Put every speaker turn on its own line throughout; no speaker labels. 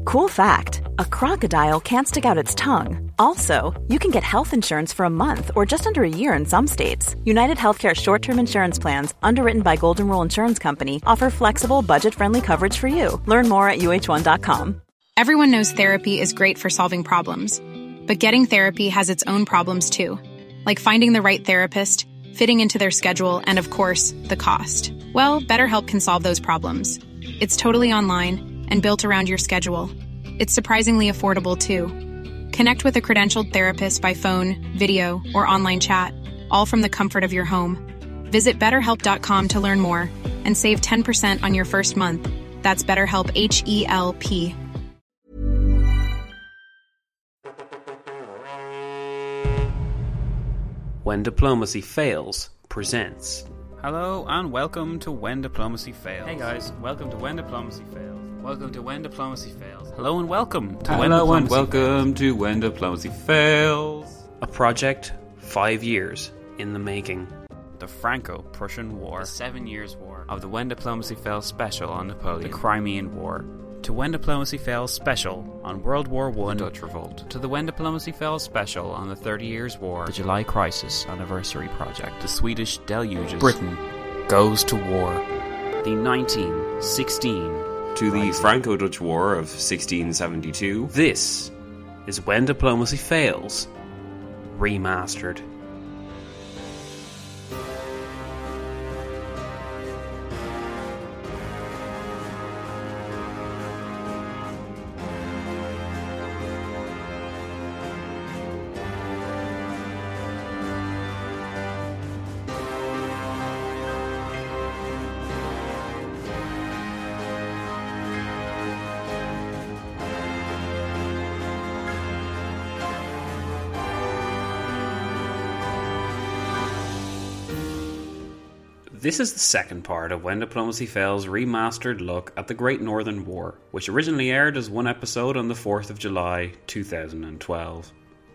Cool fact, a crocodile can't stick out its tongue. Also, you can get health insurance for a month or just under a year in some states. United Healthcare short-term insurance plans, underwritten by Golden Rule Insurance Company, offer flexible, budget-friendly coverage for you. Learn more at uh1.com.
Everyone knows therapy is great for solving problems. But getting therapy has its own problems too. Like finding the right therapist, fitting into their schedule, and of course, the cost. Well, BetterHelp can solve those problems. It's totally online and built around your schedule. It's surprisingly affordable, too. Connect with a credentialed therapist by phone, video, or online chat, all from the comfort of your home. Visit BetterHelp.com to learn more and save 10% on your first month. That's BetterHelp, H-E-L-P.
When Diplomacy Fails presents.
Hello and welcome to When Diplomacy Fails.
Hey guys, welcome to When Diplomacy Fails.
Welcome to When Diplomacy Fails.
Hello and welcome to
When Diplomacy Fails.
A project 5 years in the making.
The Franco-Prussian War.
The 7 Years' War.
Of the When Diplomacy Fails special on Napoleon. The Crimean War. To When Diplomacy Fails special on World War I. The Dutch Revolt. To the When Diplomacy Fails special on the 30 Years' War.
The July Crisis Anniversary Project.
The Swedish Deluges.
Britain goes to war. The 1916
to the Franco-Dutch War of 1672.
This is When Diplomacy Fails Remastered. This is the second part of When Diplomacy Fails' remastered look at the Great Northern War, which originally aired as one episode on the 4th of July 2012.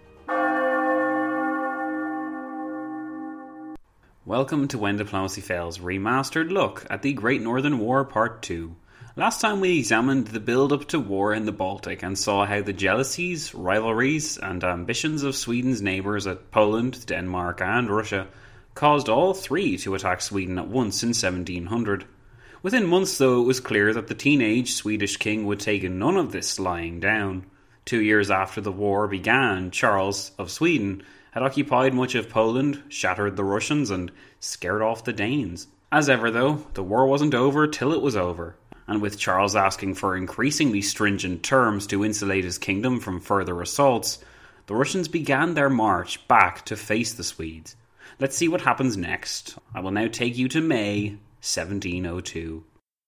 Welcome to When Diplomacy Fails' remastered look at the Great Northern War Part 2. Last time we examined the build-up to war in the Baltic and saw how the jealousies, rivalries and ambitions of Sweden's neighbours at Poland, Denmark and Russia caused all three to attack Sweden at once in 1700. Within months, though, it was clear that the teenage Swedish king would take none of this lying down. 2 years after the war began, Charles of Sweden had occupied much of Poland, shattered the Russians, and scared off the Danes. As ever, though, the war wasn't over till it was over, and with Charles asking for increasingly stringent terms to insulate his kingdom from further assaults, the Russians began their march back to face the Swedes. Let's see what happens next. I will now take you to May 1702.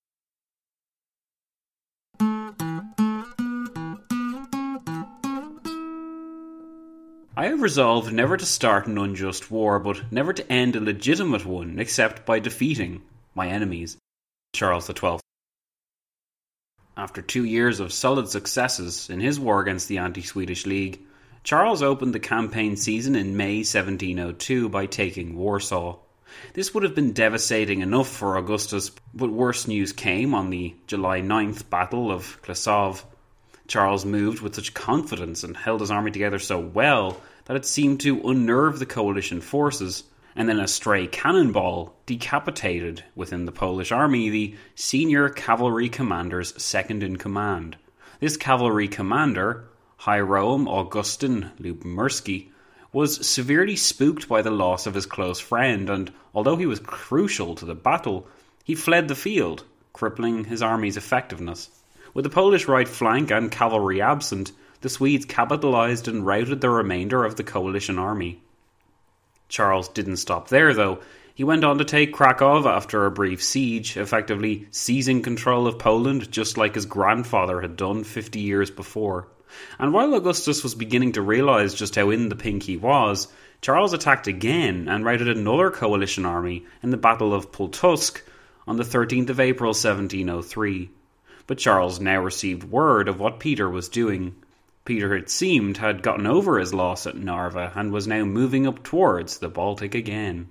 I have resolved never to start an unjust war, but never to end a legitimate one except by defeating my enemies. Charles XII. After 2 years of solid successes in his war against the anti-Swedish League, Charles opened the campaign season in May 1702 by taking Warsaw. This would have been devastating enough for Augustus, but worse news came on the July 9th Battle of Kłusów. Charles moved with such confidence and held his army together so well that it seemed to unnerve the coalition forces, and then a stray cannonball decapitated within the Polish army the senior cavalry commander's second-in-command. This cavalry commander, Hiram Augustin Lubomierski, was severely spooked by the loss of his close friend, and although he was crucial to the battle, he fled the field, crippling his army's effectiveness. With the Polish right flank and cavalry absent, the Swedes capitalized and routed the remainder of the coalition army. Charles didn't stop there, though. He went on to take Krakow after a brief siege, effectively seizing control of Poland just like his grandfather had done 50 years before. And while Augustus was beginning to realise just how in the pink he was, Charles attacked again and routed another coalition army in the Battle of Pultusk on the 13th of April 1703. But Charles now received word of what Peter was doing. Peter, it seemed, had gotten over his loss at Narva and was now moving up towards the Baltic again.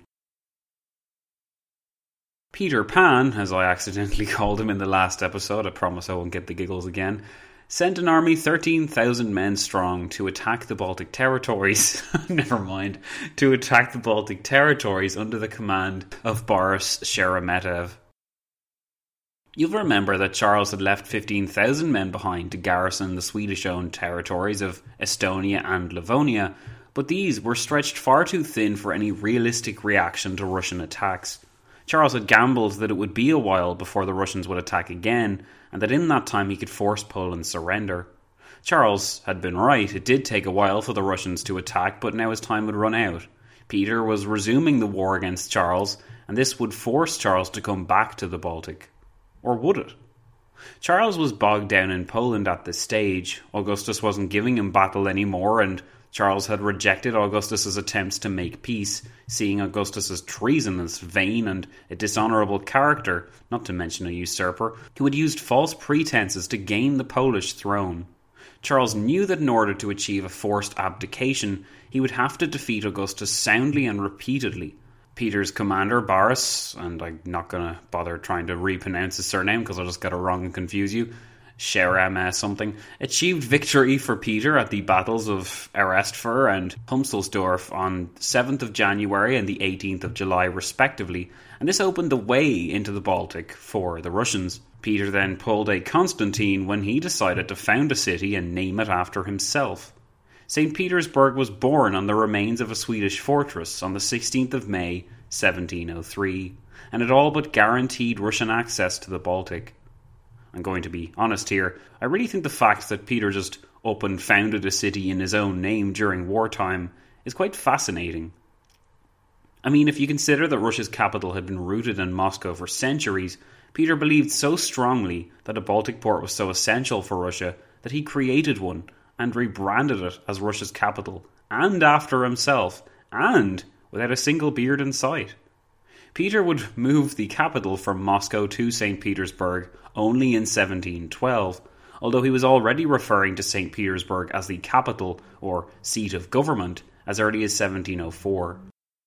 Peter Pan, as I accidentally called him in the last episode, I promise I won't get the giggles again, sent an army 13,000 men strong to attack the Baltic territories. To attack the Baltic territories under the command of Boris Sheremetev. You'll remember that Charles had left 15,000 men behind to garrison the Swedish-owned territories of Estonia and Livonia, but these were stretched far too thin for any realistic reaction to Russian attacks. Charles had gambled that it would be a while before the Russians would attack again, and that in that time he could force Poland's surrender. Charles had been right, it did take a while for the Russians to attack, but now his time would run out. Peter was resuming the war against Charles, and this would force Charles to come back to the Baltic. Or would it? Charles was bogged down in Poland at this stage. Augustus wasn't giving him battle anymore, and Charles had rejected Augustus's attempts to make peace, seeing Augustus as treasonous, vain, and a dishonourable character, not to mention a usurper, who had used false pretences to gain the Polish throne. Charles knew that in order to achieve a forced abdication, he would have to defeat Augustus soundly and repeatedly. Peter's commander, Boris, and I'm not going to bother trying to repronounce his surname because I'll just get it wrong and confuse you, Sherem something, achieved victory for Peter at the battles of Erestfur and Humselsdorf on 7th of January and the 18th of July respectively, and this opened the way into the Baltic for the Russians. Peter then pulled a Constantine when he decided to found a city and name it after himself. St. Petersburg was born on the remains of a Swedish fortress on the 16th of May, 1703, and it all but guaranteed Russian access to the Baltic. I'm going to be honest here, I really think the fact that Peter just up and founded a city in his own name during wartime is quite fascinating. I mean, if you consider that Russia's capital had been rooted in Moscow for centuries, Peter believed so strongly that a Baltic port was so essential for Russia that he created one and rebranded it as Russia's capital, and after himself, and without a single beard in sight. Peter would move the capital from Moscow to St. Petersburg only in 1712, although he was already referring to St. Petersburg as the capital, or seat of government, as early as 1704.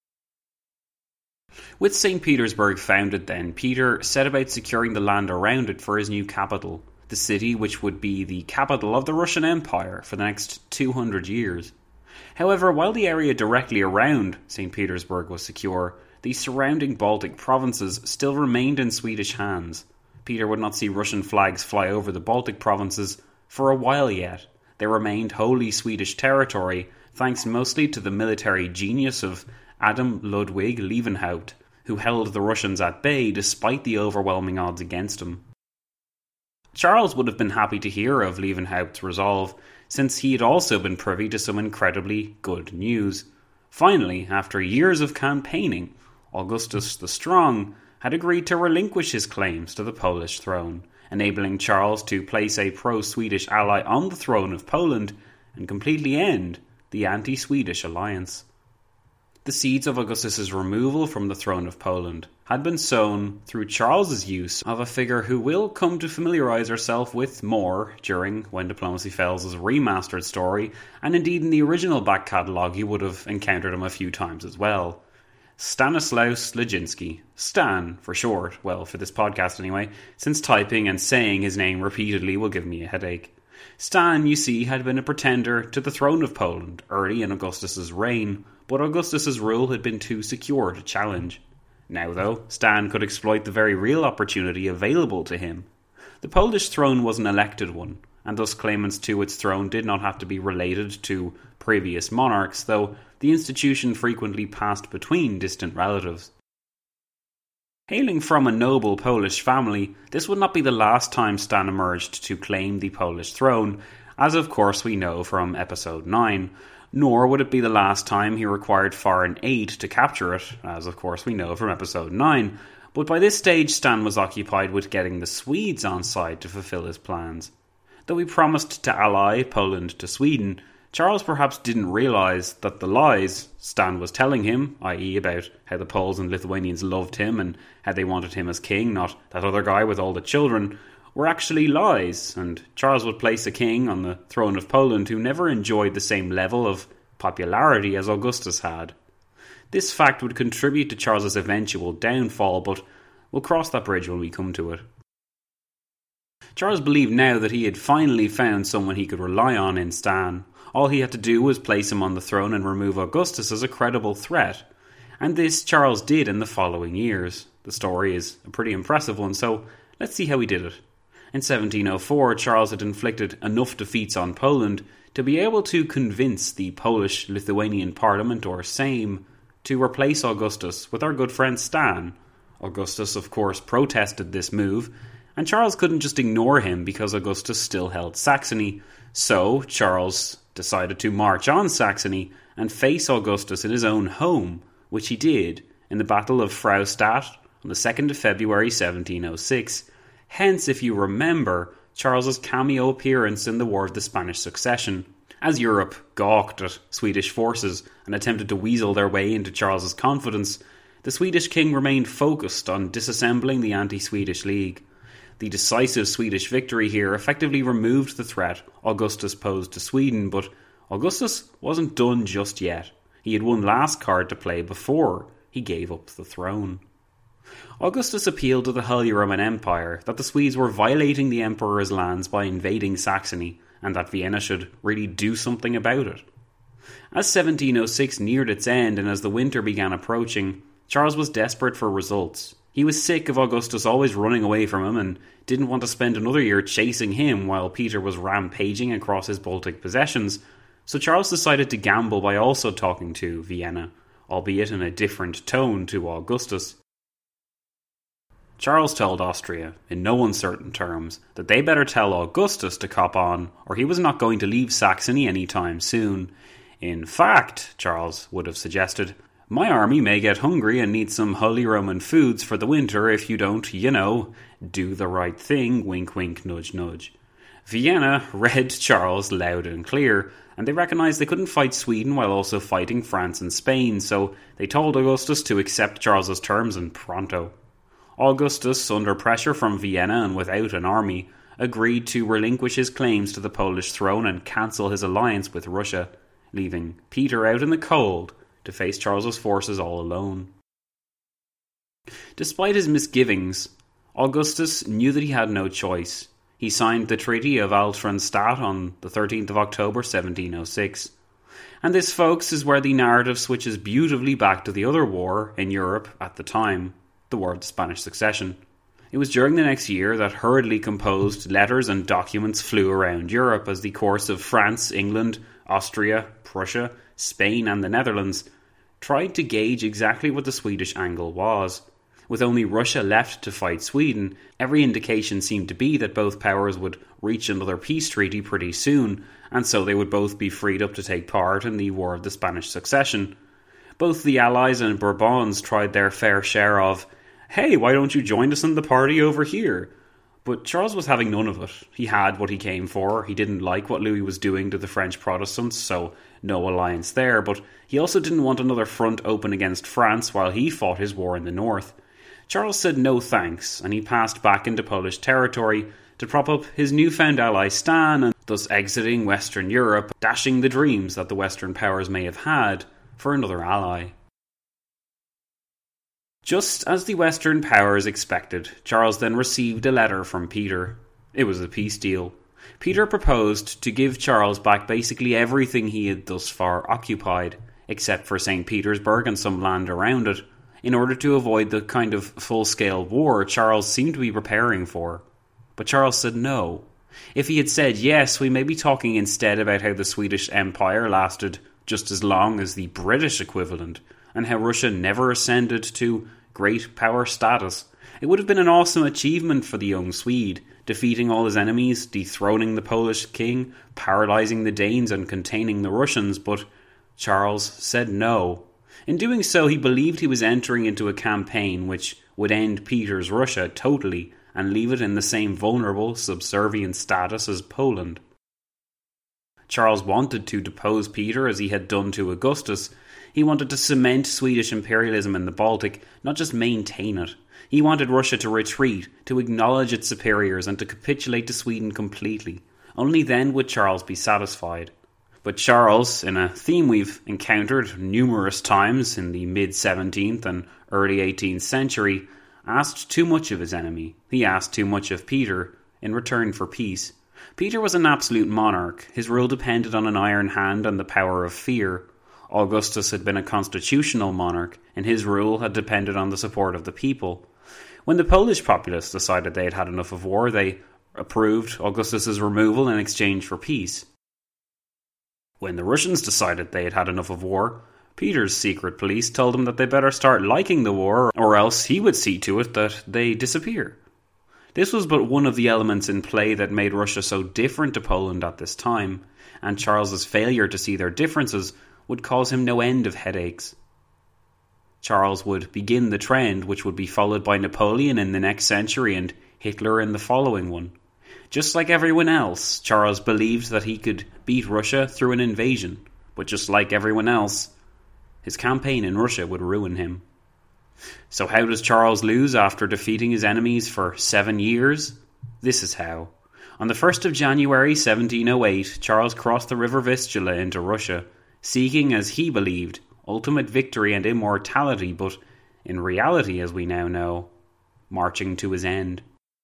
With St. Petersburg founded then, Peter set about securing the land around it for his new capital, the city which would be the capital of the Russian Empire for the next 200 years. However, while the area directly around St. Petersburg was secure, the surrounding Baltic provinces still remained in Swedish hands. Peter would not see Russian flags fly over the Baltic provinces for a while yet. They remained wholly Swedish territory, thanks mostly to the military genius of Adam Ludwig Leeuwenhoek, who held the Russians at bay despite the overwhelming odds against him. Charles would have been happy to hear of Leeuwenhoek's resolve, since he had also been privy to some incredibly good news. Finally, after years of campaigning, Augustus the Strong had agreed to relinquish his claims to the Polish throne, enabling Charles to place a pro-Swedish ally on the throne of Poland and completely end the anti-Swedish alliance. The seeds of Augustus's removal from the throne of Poland had been sown through Charles's use of a figure who will come to familiarise ourselves with more during When Diplomacy Fails' remastered story, and indeed in the original back catalogue you would have encountered him a few times as well. Stanislaus Leszczynski, Stan for short, well for this podcast anyway, since typing and saying his name repeatedly will give me a headache. Stan, you see, had been a pretender to the throne of Poland early in Augustus's reign, but Augustus's rule had been too secure to challenge. Now though, Stan could exploit the very real opportunity available to him. The Polish throne was an elected one, and thus claimants to its throne did not have to be related to previous monarchs, though the institution frequently passed between distant relatives. Hailing from a noble Polish family, this would not be the last time Stan emerged to claim the Polish throne, as of course we know from episode 9, nor would it be the last time he required foreign aid to capture it, as of course we know from episode 9, but by this stage Stan was occupied with getting the Swedes on side to fulfill his plans. Though he promised to ally Poland to Sweden, Charles perhaps didn't realise that the lies Stan was telling him, i.e. about how the Poles and Lithuanians loved him and how they wanted him as king, not that other guy with all the children, were actually lies, and Charles would place a king on the throne of Poland who never enjoyed the same level of popularity as Augustus had. This fact would contribute to Charles's eventual downfall, but we'll cross that bridge when we come to it. Charles believed now that he had finally found someone he could rely on in Stan. All he had to do was place him on the throne and remove Augustus as a credible threat. And this Charles did in the following years. The story is a pretty impressive one, so let's see how he did it. In 1704, Charles had inflicted enough defeats on Poland to be able to convince the Polish-Lithuanian Parliament, or Sejm, to replace Augustus with our good friend Stan. Augustus, of course, protested this move, and Charles couldn't just ignore him because Augustus still held Saxony. So Charles decided to march on Saxony and face Augustus in his own home, which he did in the Battle of Fraustadt on the 2nd of February 1706. Hence, if you remember, Charles's cameo appearance in the War of the Spanish Succession. As Europe gawked at Swedish forces and attempted to weasel their way into Charles's confidence, the Swedish king remained focused on disassembling the anti-Swedish League. The decisive Swedish victory here effectively removed the threat Augustus posed to Sweden, but Augustus wasn't done just yet. He had one last card to play before he gave up the throne. Augustus appealed to the Holy Roman Empire that the Swedes were violating the Emperor's lands by invading Saxony, and that Vienna should really do something about it. As 1706 neared its end and as the winter began approaching, Charles was desperate for results. He was sick of Augustus always running away from him and didn't want to spend another year chasing him while Peter was rampaging across his Baltic possessions, so Charles decided to gamble by also talking to Vienna, albeit in a different tone to Augustus. Charles told Austria, in no uncertain terms, that they better tell Augustus to cop on, or he was not going to leave Saxony any time soon. In fact, Charles would have suggested, my army may get hungry and need some Holy Roman foods for the winter if you don't, do the right thing, wink wink nudge nudge. Vienna read Charles loud and clear, and they recognised they couldn't fight Sweden while also fighting France and Spain, so they told Augustus to accept Charles's terms and pronto. Augustus, under pressure from Vienna and without an army, agreed to relinquish his claims to the Polish throne and cancel his alliance with Russia, leaving Peter out in the cold to face Charles's forces all alone. Despite his misgivings, Augustus knew that he had no choice. He signed the Treaty of Altenstadt on the 13th of October 1706. And this, folks, is where the narrative switches beautifully back to the other war in Europe at the time, the War of the Spanish Succession. It was during the next year that hurriedly composed letters and documents flew around Europe as the courts of France, England, Austria, Prussia, Spain and the Netherlands tried to gauge exactly what the Swedish angle was. With only Russia left to fight Sweden, every indication seemed to be that both powers would reach another peace treaty pretty soon, and so they would both be freed up to take part in the War of the Spanish Succession. Both the Allies and Bourbons tried their fair share of, hey, why don't you join us in the party over here? But Charles was having none of it. He had what he came for. He didn't like what Louis was doing to the French Protestants, so no alliance there, but he also didn't want another front open against France while he fought his war in the north. Charles said no thanks, and he passed back into Polish territory to prop up his newfound ally Stan, and thus exiting Western Europe, dashing the dreams that the Western powers may have had for another ally. Just as the Western powers expected, Charles then received a letter from Peter. It was a peace deal. Peter proposed to give Charles back basically everything he had thus far occupied, except for St. Petersburg and some land around it, in order to avoid the kind of full-scale war Charles seemed to be preparing for. But Charles said no. If he had said yes, we may be talking instead about how the Swedish Empire lasted just as long as the British equivalent, and how Russia never ascended to great power status. It would have been an awesome achievement for the young Swede, defeating all his enemies, dethroning the Polish king, paralysing the Danes and containing the Russians, but Charles said no. In doing so, he believed he was entering into a campaign which would end Peter's Russia totally and leave it in the same vulnerable, subservient status as Poland. Charles wanted to depose Peter as he had done to Augustus. He wanted to cement Swedish imperialism in the Baltic, not just maintain it. He wanted Russia to retreat, to acknowledge its superiors and to capitulate to Sweden completely. Only then would Charles be satisfied. But Charles, in a theme we've encountered numerous times in the mid-17th and early 18th century, asked too much of his enemy. He asked too much of Peter, in return for peace. Peter was an absolute monarch. His rule depended on an iron hand and the power of fear. Augustus had been a constitutional monarch, and his rule had depended on the support of the people. When the Polish populace decided they had had enough of war, they approved Augustus's removal in exchange for peace. When the Russians decided they had had enough of war, Peter's secret police told them that they better start liking the war, or else he would see to it that they disappear. This was but one of the elements in play that made Russia so different to Poland at this time, and Charles's failure to see their differences would cause him no end of headaches. Charles would begin the trend, which would be followed by Napoleon in the next century and Hitler in the following one. Just like everyone else, Charles believed that he could beat Russia through an invasion, but just like everyone else, his campaign in Russia would ruin him. So how does Charles lose after defeating his enemies for 7 years? This is how. On the 1st of January 1708, Charles crossed the river Vistula into Russia, seeking, as he believed, ultimate victory and immortality, but in reality, as we now know, marching to his end.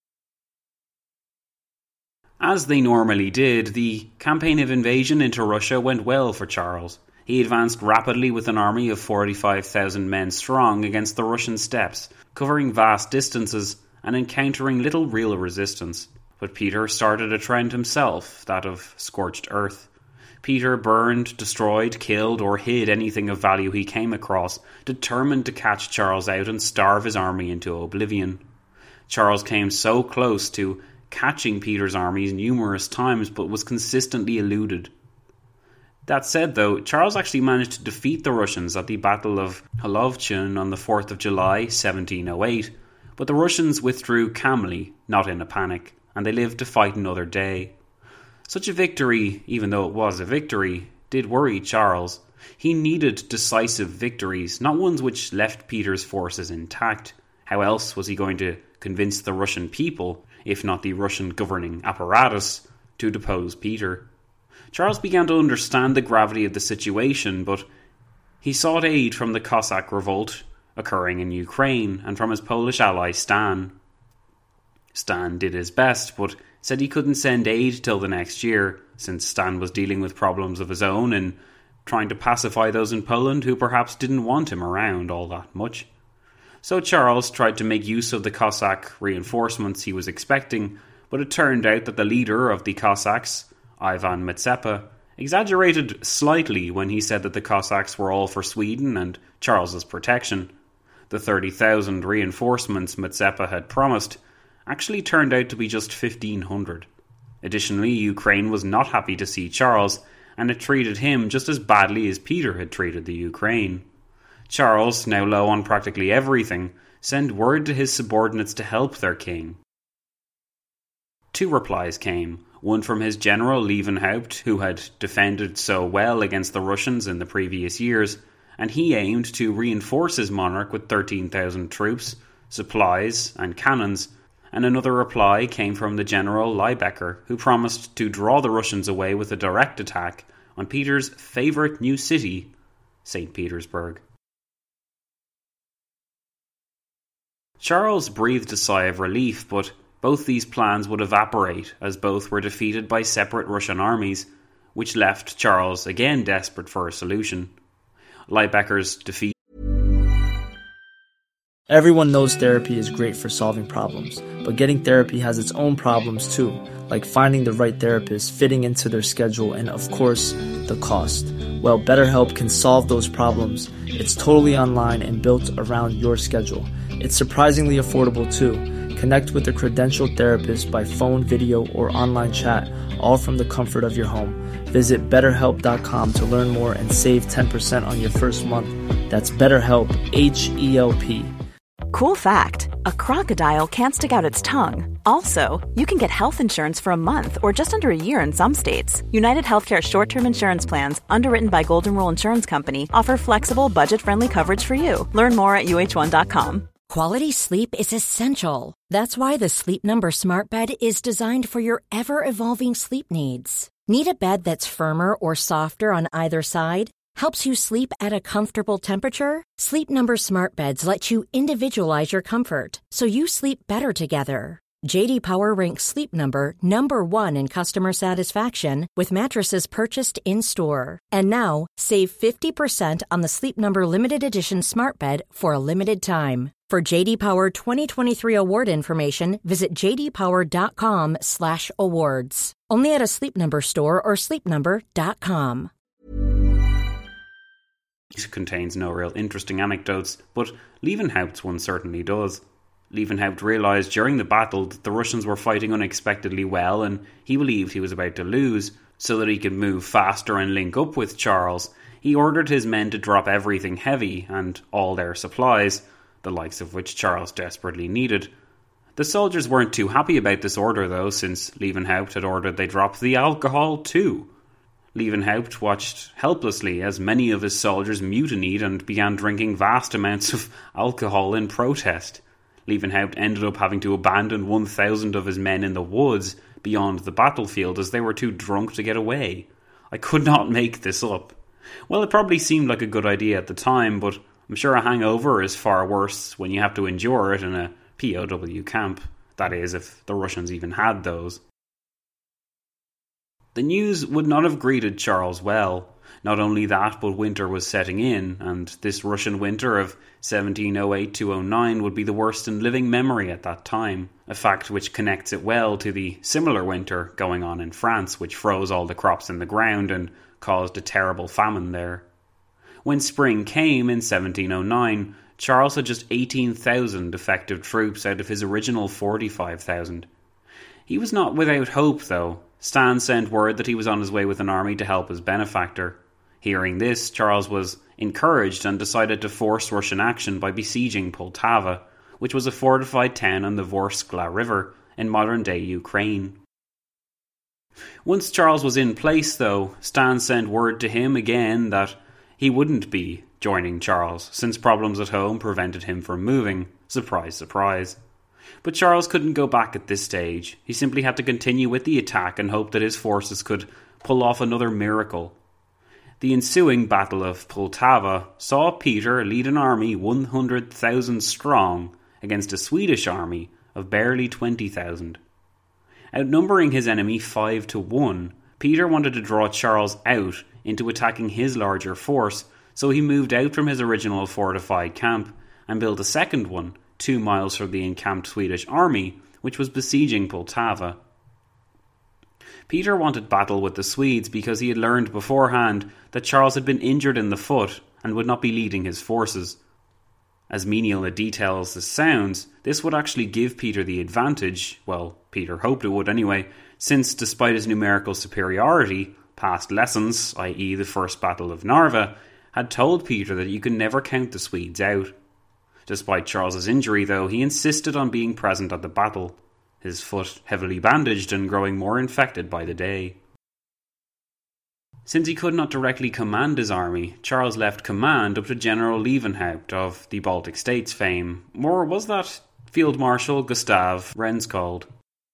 As they normally did, the campaign of invasion into Russia went well for Charles. He advanced rapidly with an army of 45,000 men strong against the Russian steppes, covering vast distances and encountering little real resistance. But Peter started a trend himself, that of scorched earth. Peter burned, destroyed, killed, or hid anything of value he came across, determined to catch Charles out and starve his army into oblivion. Charles came so close to catching Peter's armies numerous times, but was consistently eluded. That said, though, Charles actually managed to defeat the Russians at the Battle of Holovchyn on the 4th of July, 1708, but the Russians withdrew calmly, not in a panic, and they lived to fight another day. Such a victory, even though it was a victory, did worry Charles. He needed decisive victories, not ones which left Peter's forces intact. How else was he going to convince the Russian people, if not the Russian governing apparatus, to depose Peter? Charles began to understand the gravity of the situation, but he sought aid from the Cossack revolt occurring in Ukraine and from his Polish ally Stan. Stan did his best, but said he couldn't send aid till the next year, since Stan was dealing with problems of his own and trying to pacify those in Poland who perhaps didn't want him around all that much. So Charles tried to make use of the Cossack reinforcements he was expecting, but it turned out that the leader of the Cossacks, Ivan Mazepa, exaggerated slightly when he said that the Cossacks were all for Sweden and Charles's protection. The 30,000 reinforcements Mazepa had promised actually turned out to be just 1,500. Additionally, Ukraine was not happy to see Charles, and it treated him just as badly as Peter had treated the Ukraine. Charles, now low on practically everything, sent word to his subordinates to help their king. 2 replies came, one from his general Leeuwenhoek, who had defended so well against the Russians in the previous years, and he aimed to reinforce his monarch with 13,000 troops, supplies, and cannons, and another reply came from the general Liebecker, who promised to draw the Russians away with a direct attack on Peter's favourite new city, St. Petersburg. Charles breathed a sigh of relief, but both these plans would evaporate as both were defeated by separate Russian armies, which left Charles again desperate for a solution. Liebecker's defeat.
Everyone knows therapy is great for solving problems, but getting therapy has its own problems too, like finding the right therapist, fitting into their schedule, and of course, the cost. Well, BetterHelp can solve those problems. It's totally online and built around your schedule. It's surprisingly affordable too. Connect with a credentialed therapist by phone, video, or online chat, all from the comfort of your home. Visit BetterHelp.com to learn more and save 10% on your first month. That's BetterHelp, H-E-L-P.
Cool fact, a crocodile can't stick out its tongue. Also, you can get health insurance for a month or just under a year in some states. United Healthcare short-term insurance plans, underwritten by Golden Rule Insurance Company, offer flexible, budget-friendly coverage for you. Learn more at UH1.com.
Quality sleep is essential. That's why the Sleep Number Smart Bed is designed for your ever-evolving sleep needs. Need a bed that's firmer or softer on either side? Helps you sleep at a comfortable temperature? Sleep Number Smart Beds let you individualize your comfort so you sleep better together. JD Power ranks Sleep Number number 1 in customer satisfaction with mattresses purchased in-store. And now, save 50% on the Sleep Number Limited Edition Smart Bed for a limited time. For JD Power 2023 award information, visit jdpower.com/awards. Only at a Sleep Number store or sleepnumber.com.
It contains no real interesting anecdotes, but Leeuwenhoek's one certainly does. Leeuwenhoek realised during the battle that the Russians were fighting unexpectedly well, and he believed he was about to lose. So that he could move faster and link up with Charles, he ordered his men to drop everything heavy and all their supplies, the likes of which Charles desperately needed. The soldiers weren't too happy about this order though, since Leeuwenhoek had ordered they drop the alcohol too. Leeuwenhoek watched helplessly as many of his soldiers mutinied and began drinking vast amounts of alcohol in protest. Leeuwenhoek ended up having to abandon 1,000 of his men in the woods beyond the battlefield as they were too drunk to get away. I could not make this up. Well, it probably seemed like a good idea at the time, but I'm sure a hangover is far worse when you have to endure it in a POW camp. That is, if the Russians even had those. The news would not have greeted Charles well. Not only that, but winter was setting in, and this Russian winter of 1708-09 would be the worst in living memory at that time, a fact which connects it well to the similar winter going on in France, which froze all the crops in the ground and caused a terrible famine there. When spring came in 1709, Charles had just 18,000 effective troops out of his original 45,000. He was not without hope, though. Stan sent word that he was on his way with an army to help his benefactor. Hearing this, Charles was encouraged and decided to force Russian action by besieging Poltava, which was a fortified town on the Vorskla River in modern-day Ukraine. Once Charles was in place, though, Stan sent word to him again that he wouldn't be joining Charles, since problems at home prevented him from moving. Surprise, surprise. But Charles couldn't go back at this stage. He simply had to continue with the attack and hope that his forces could pull off another miracle. The ensuing Battle of Poltava saw Peter lead an army 100,000 strong against a Swedish army of barely 20,000. Outnumbering his enemy 5-1, Peter wanted to draw Charles out into attacking his larger force, so he moved out from his original fortified camp and built a second one 2 miles from the encamped Swedish army, which was besieging Poltava. Peter wanted battle with the Swedes because he had learned beforehand that Charles had been injured in the foot and would not be leading his forces. As menial a detail as this sounds, this would actually give Peter the advantage, well, Peter hoped it would anyway, since despite his numerical superiority, past lessons, i.e. the First Battle of Narva, had told Peter that you can never count the Swedes out. Despite Charles's injury, though, he insisted on being present at the battle, his foot heavily bandaged and growing more infected by the day. Since he could not directly command his army, Charles left command up to General Leeuwenhoek of the Baltic States fame, or was that Field Marshal Gustav Renskold?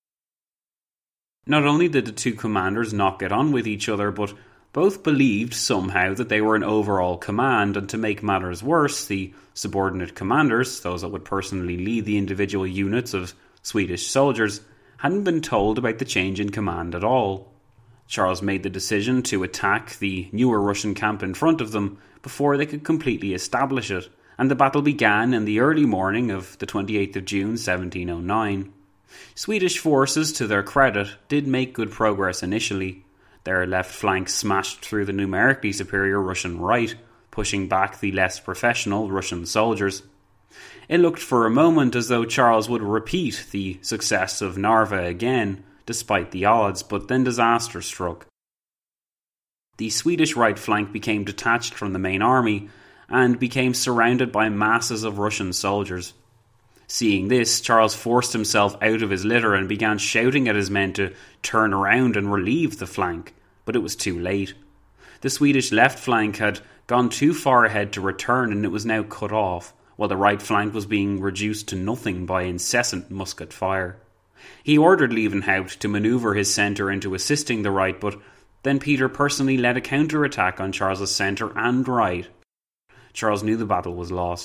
Not only did the two commanders not get on with each other, but both believed somehow that they were in overall command, and to make matters worse, the subordinate commanders, those that would personally lead the individual units of Swedish soldiers, hadn't been told about the change in command at all. Charles made the decision to attack the newer Russian camp in front of them before they could completely establish it, and the battle began in the early morning of the 28th of June 1709. Swedish forces, to their credit, did make good progress initially. Their left flank smashed through the numerically superior Russian right, pushing back the less professional Russian soldiers. It looked for a moment as though Charles would repeat the success of Narva again, despite the odds, but then disaster struck. The Swedish right flank became detached from the main army and became surrounded by masses of Russian soldiers. Seeing this, Charles forced himself out of his litter and began shouting at his men to turn around and relieve the flank, but it was too late. The Swedish left flank had gone too far ahead to return, and it was now cut off, while the right flank was being reduced to nothing by incessant musket fire. He ordered Leeuwenhoek to manoeuvre his centre into assisting the right, but then Peter personally led a counter-attack on Charles's centre and right. Charles knew the battle was lost.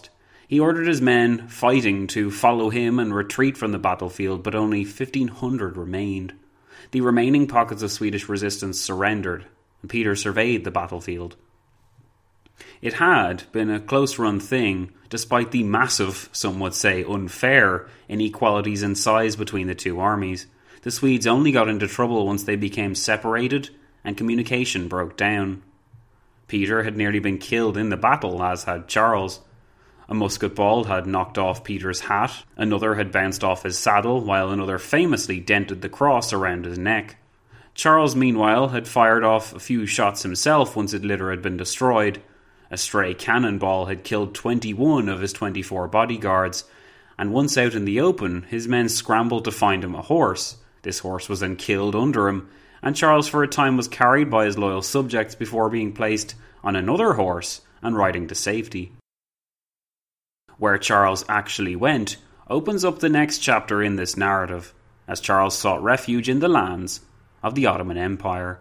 He ordered his men fighting to follow him and retreat from the battlefield, but only 1,500 remained. The remaining pockets of Swedish resistance surrendered, and Peter surveyed the battlefield. It had been a close-run thing, despite the massive, some would say unfair, inequalities in size between the two armies. The Swedes only got into trouble once they became separated and communication broke down. Peter had nearly been killed in the battle, as had Charles. A musket ball had knocked off Peter's hat, another had bounced off his saddle, while another famously dented the cross around his neck. Charles, meanwhile, had fired off a few shots himself once his litter had been destroyed. A stray cannonball had killed 21 of his 24 bodyguards, and once out in the open, his men scrambled to find him a horse. This horse was then killed under him, and Charles for a time was carried by his loyal subjects before being placed on another horse and riding to safety. Where Charles actually went opens up the next chapter in this narrative, as Charles sought refuge in the lands of the Ottoman Empire.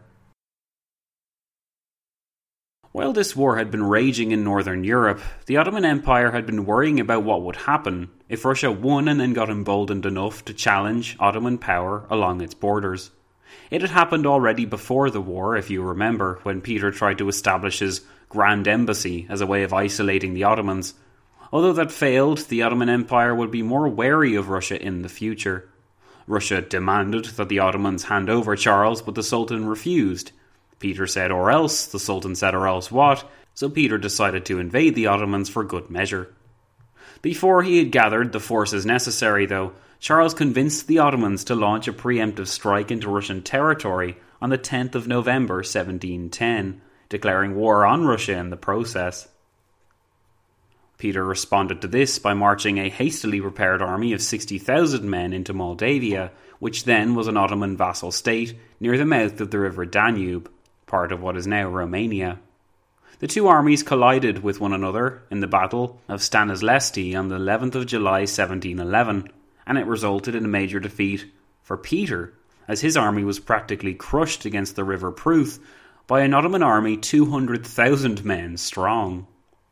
While this war had been raging in northern Europe, the Ottoman Empire had been worrying about what would happen if Russia won and then got emboldened enough to challenge Ottoman power along its borders. It had happened already before the war, if you remember, when Peter tried to establish his Grand Embassy as a way of isolating the Ottomans. Although that failed, the Ottoman Empire would be more wary of Russia in the future. Russia demanded that the Ottomans hand over Charles, but the Sultan refused. Peter said, or else. The Sultan said, or else what? So Peter decided to invade the Ottomans for good measure. Before he had gathered the forces necessary, though, Charles convinced the Ottomans to launch a preemptive strike into Russian territory on the 10th of November 1710, declaring war on Russia in the process. Peter responded to this by marching a hastily prepared army of 60,000 men into Moldavia, which then was an Ottoman vassal state near the mouth of the river Danube, part of what is now Romania. The two armies collided with one another in the Battle of Stanislesti on the 11th of July 1711, and it resulted in a major defeat for Peter, as his army was practically crushed against the river Pruth by an Ottoman army 200,000 men strong.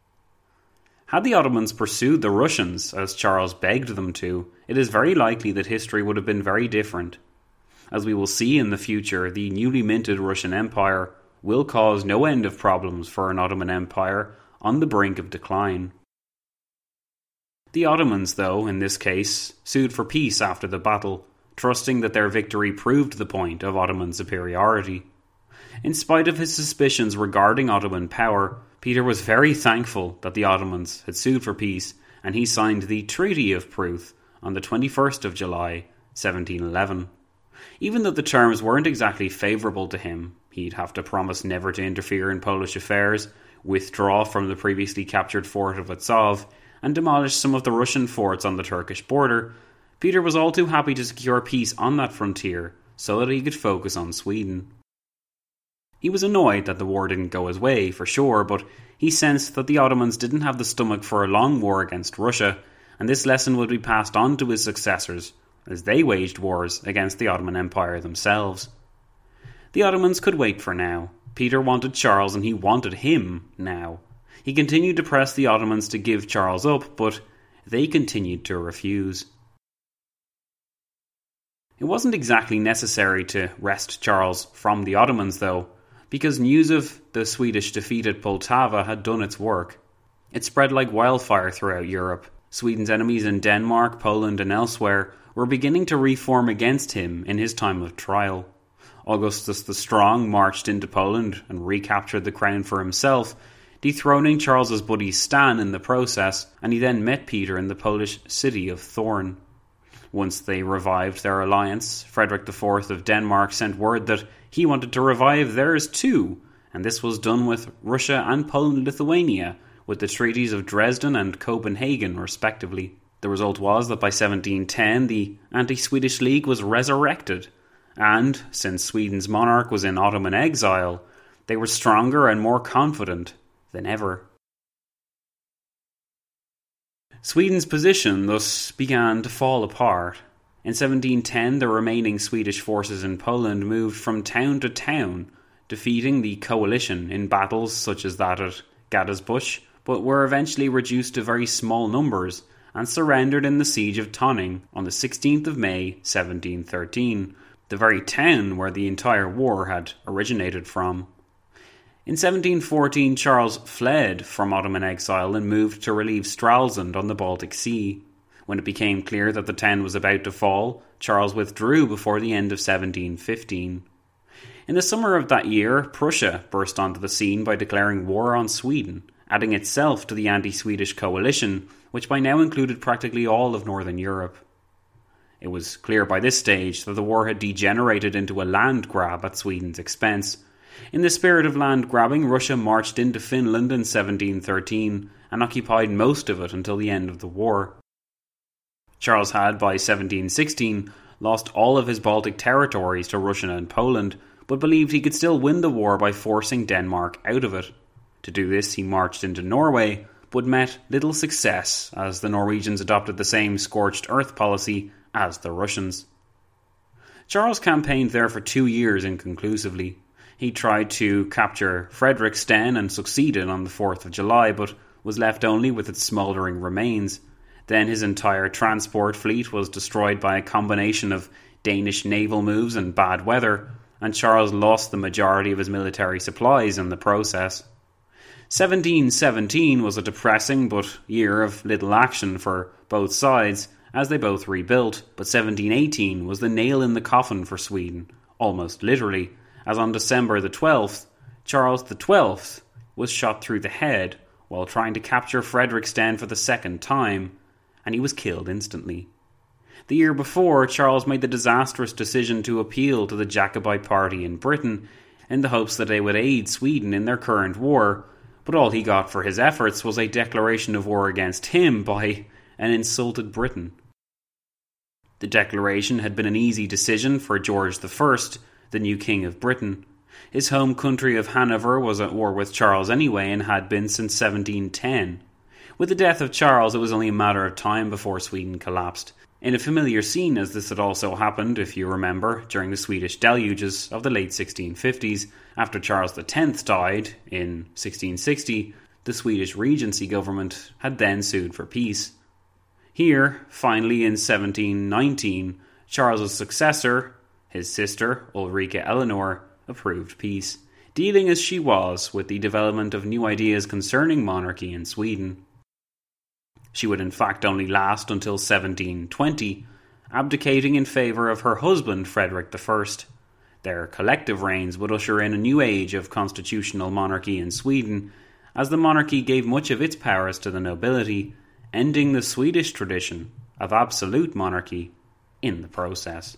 Had the Ottomans pursued the Russians, as Charles begged them to, it is very likely that history would have been very different. As we will see in the future, the newly minted Russian Empire will cause no end of problems for an Ottoman Empire on the brink of decline. The Ottomans, though, in this case, sued for peace after the battle, trusting that their victory proved the point of Ottoman superiority. In spite of his suspicions regarding Ottoman power, Peter was very thankful that the Ottomans had sued for peace, and he signed the Treaty of Pruth on the 21st of July, 1711. Even though the terms weren't exactly favourable to him, he'd have to promise never to interfere in Polish affairs, withdraw from the previously captured fort of Azov, and demolish some of the Russian forts on the Turkish border, Peter was all too happy to secure peace on that frontier so that he could focus on Sweden. He was annoyed that the war didn't go his way, for sure, but he sensed that the Ottomans didn't have the stomach for a long war against Russia, and this lesson would be passed on to his successors as they waged wars against the Ottoman Empire themselves. The Ottomans could wait for now. Peter wanted Charles and he wanted him now. He continued to press the Ottomans to give Charles up, but they continued to refuse. It wasn't exactly necessary to wrest Charles from the Ottomans, though, because news of the Swedish defeat at Poltava had done its work. It spread like wildfire throughout Europe. Sweden's enemies in Denmark, Poland and elsewhere were beginning to reform against him in his time of trial. Augustus the Strong marched into Poland and recaptured the crown for himself, dethroning Charles's buddy Stan in the process, and he then met Peter in the Polish city of Thorn. Once they revived their alliance, Frederick IV of Denmark sent word that he wanted to revive theirs too, and this was done with Russia and Poland-Lithuania, with the treaties of Dresden and Copenhagen respectively. The result was that by 1710 the anti-Swedish League was resurrected, and, since Sweden's monarch was in Ottoman exile, they were stronger and more confident than ever. Sweden's position thus began to fall apart. In 1710, the remaining Swedish forces in Poland moved from town to town, defeating the coalition in battles such as that at Gadersbusch, but were eventually reduced to very small numbers and surrendered in the Siege of Tonning on the 16th of May 1713, the very town where the entire war had originated from. In 1714, Charles fled from Ottoman exile and moved to relieve Stralsund on the Baltic Sea. When it became clear that the town was about to fall, Charles withdrew before the end of 1715. In the summer of that year, Prussia burst onto the scene by declaring war on Sweden, adding itself to the anti-Swedish coalition, which by now included practically all of Northern Europe. It was clear by this stage that the war had degenerated into a land grab at Sweden's expense. In the spirit of land grabbing, Russia marched into Finland in 1713 and occupied most of it until the end of the war. Charles had, by 1716, lost all of his Baltic territories to Russia and Poland, but believed he could still win the war by forcing Denmark out of it. To do this, he marched into Norway, but met little success as the Norwegians adopted the same scorched earth policy as the Russians. Charles campaigned there for 2 years inconclusively. He tried to capture Fredriksten and succeeded on the 4th of July, but was left only with its smouldering remains. Then his entire transport fleet was destroyed by a combination of Danish naval moves and bad weather, and Charles lost the majority of his military supplies in the process. 1717 was a depressing but year of little action for both sides as they both rebuilt, but 1718 was the nail in the coffin for Sweden, almost literally, as on December the 12th, Charles XII was shot through the head while trying to capture Fredriksten for the second time, and he was killed instantly. The year before, Charles made the disastrous decision to appeal to the Jacobite Party in Britain in the hopes that they would aid Sweden in their current war, but all he got for his efforts was a declaration of war against him by an insulted Britain. The declaration had been an easy decision for George I, the new King of Britain. His home country of Hanover was at war with Charles anyway and had been since 1710. With the death of Charles, it was only a matter of time before Sweden collapsed, in a familiar scene as this had also happened, if you remember, during the Swedish deluges of the late 1650s. After Charles X died in 1660, the Swedish Regency government had then sued for peace. Here, finally in 1719, Charles's successor, his sister, Ulrika Eleanor, approved peace, dealing as she was with the development of new ideas concerning monarchy in Sweden. She would in fact only last until 1720, abdicating in favour of her husband Frederick I. Their collective reigns would usher in a new age of constitutional monarchy in Sweden, as the monarchy gave much of its powers to the nobility, ending the Swedish tradition of absolute monarchy in the process.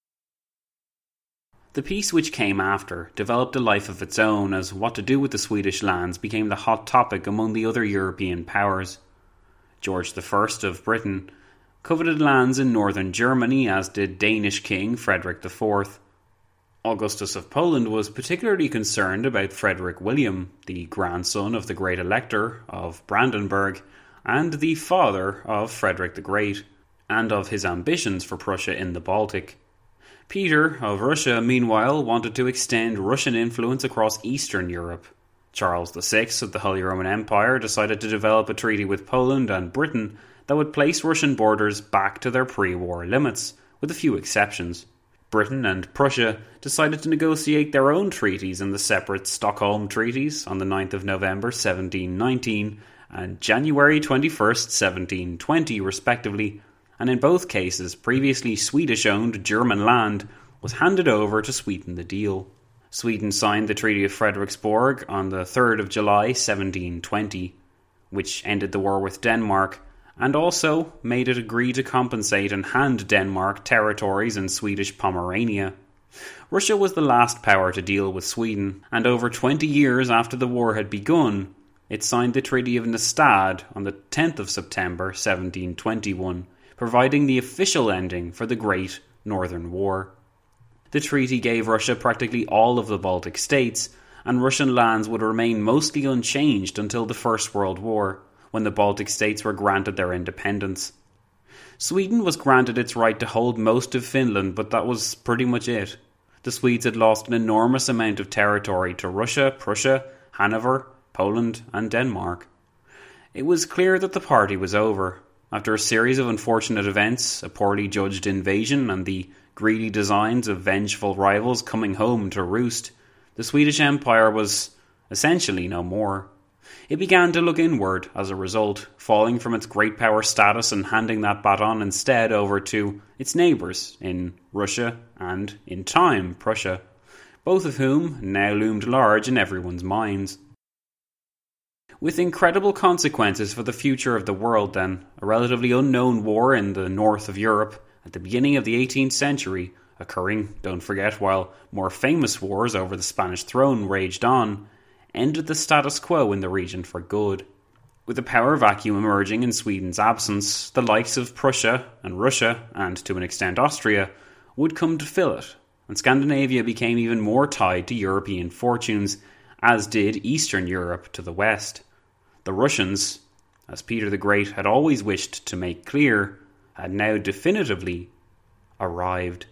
The peace which came after developed a life of its own, as what to do with the Swedish lands became the hot topic among the other European powers. George I of Britain coveted lands in northern Germany, as did Danish King Frederick IV. Augustus of Poland was particularly concerned about Frederick William, the grandson of the Great Elector of Brandenburg and the father of Frederick the Great, and of his ambitions for Prussia in the Baltic. Peter of Russia, meanwhile, wanted to extend Russian influence across Eastern Europe. Charles VI of the Holy Roman Empire decided to develop a treaty with Poland and Britain that would place Russian borders back to their pre-war limits, with a few exceptions. Britain and Prussia decided to negotiate their own treaties in the separate Stockholm Treaties on the 9th of November 1719 and January 21st, 1720 respectively, and in both cases previously Swedish-owned German land was handed over to sweeten the deal. Sweden signed the Treaty of Frederiksborg on the 3rd of July 1720, which ended the war with Denmark, and also made it agree to compensate and hand Denmark territories in Swedish Pomerania. Russia was the last power to deal with Sweden, and over 20 years after the war had begun, it signed the Treaty of Nystad on the 10th of September 1721, providing the official ending for the Great Northern War. The treaty gave Russia practically all of the Baltic states, and Russian lands would remain mostly unchanged until the First World War, when the Baltic states were granted their independence. Sweden was granted its right to hold most of Finland, but that was pretty much it. The Swedes had lost an enormous amount of territory to Russia, Prussia, Hanover, Poland and Denmark. It was clear that the party was over. After a series of unfortunate events, a poorly judged invasion and the greedy designs of vengeful rivals coming home to roost, the Swedish Empire was essentially no more. It began to look inward as a result, falling from its great power status and handing that baton instead over to its neighbours in Russia and, in time, Prussia, both of whom now loomed large in everyone's minds. With incredible consequences for the future of the world then, a relatively unknown war in the north of Europe at the beginning of the 18th century, occurring, don't forget, while more famous wars over the Spanish throne raged on, ended the status quo in the region for good. With a power vacuum emerging in Sweden's absence, the likes of Prussia and Russia, and to an extent Austria, would come to fill it, and Scandinavia became even more tied to European fortunes, as did Eastern Europe to the west. The Russians, as Peter the Great had always wished to make clear, had now definitively arrived.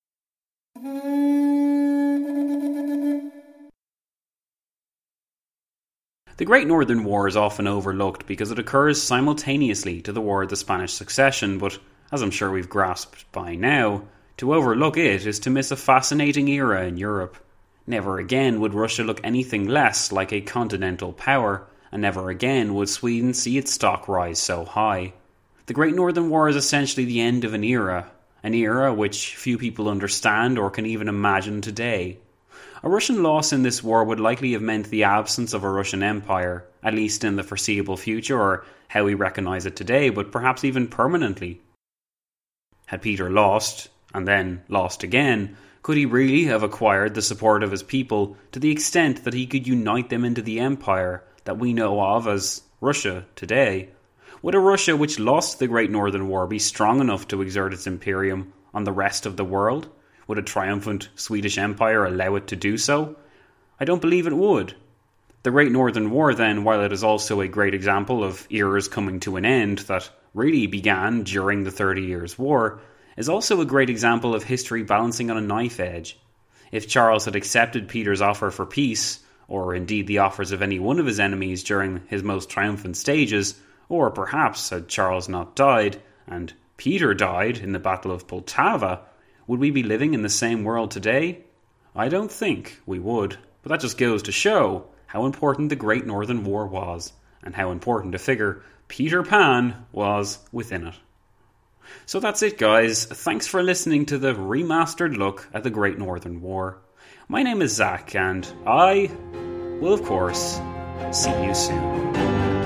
The Great Northern War is often overlooked because it occurs simultaneously to the War of the Spanish Succession, but as I'm sure we've grasped by now, to overlook it is to miss a fascinating era in Europe. Never again would Russia look anything less like a continental power, and never again would Sweden see its stock rise so high. The Great Northern War is essentially the end of an era which few people understand or can even imagine today. A Russian loss in this war would likely have meant the absence of a Russian empire, at least in the foreseeable future, or how we recognise it today, but perhaps even permanently. Had Peter lost, and then lost again, could he really have acquired the support of his people to the extent that he could unite them into the empire that we know of as Russia today? Would a Russia which lost the Great Northern War be strong enough to exert its imperium on the rest of the world? Would a triumphant Swedish Empire allow it to do so? I don't believe it would. The Great Northern War, then, while it is also a great example of eras coming to an end that really began during the 30 Years' War, is also a great example of history balancing on a knife edge. If Charles had accepted Peter's offer for peace, or indeed the offers of any one of his enemies during his most triumphant stages, or perhaps had Charles not died, and Peter died in the Battle of Poltava, would we be living in the same world today? I don't think we would, but that just goes to show how important the Great Northern War was, and how important a figure Peter Pan was within it. So that's it, guys. Thanks for listening to the remastered look at the Great Northern War. My name is Zach, and I will, of course, see you soon.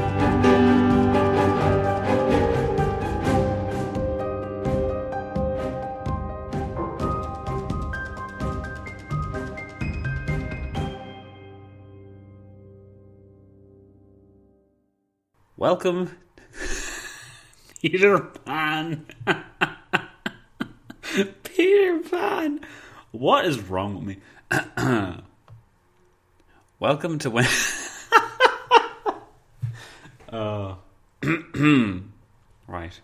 Welcome, Peter Pan. Peter Pan. What is wrong with me? Welcome to when. Right.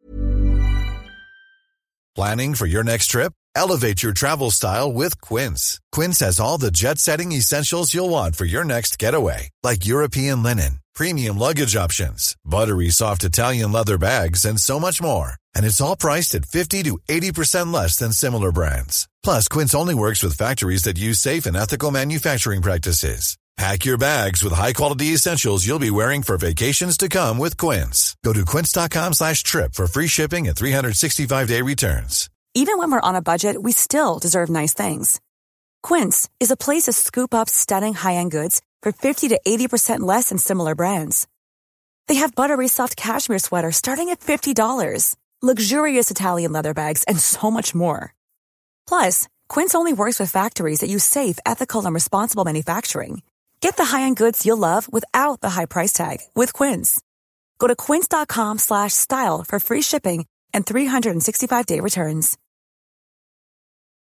Planning for your next trip? Elevate your travel style with Quince. Quince has all the jet-setting essentials you'll want for your next getaway, like European linen, premium luggage options, buttery soft Italian leather bags, and so much more. And it's all priced at 50 to 80% less than similar brands. Plus, Quince only works with factories that use safe and ethical manufacturing practices. Pack your bags with high-quality essentials you'll be wearing for vacations to come with Quince. Go to quince.com/trip for free shipping and 365-day returns.
Even when we're on a budget, we still deserve nice things. Quince is a place to scoop up stunning high-end goods for 50 to 80% less than similar brands. They have buttery soft cashmere sweaters starting at $50, luxurious Italian leather bags, and so much more. Plus, Quince only works with factories that use safe, ethical, and responsible manufacturing. Get the high-end goods you'll love without the high price tag with Quince. Go to quince.com/style for free shipping and 365-day returns.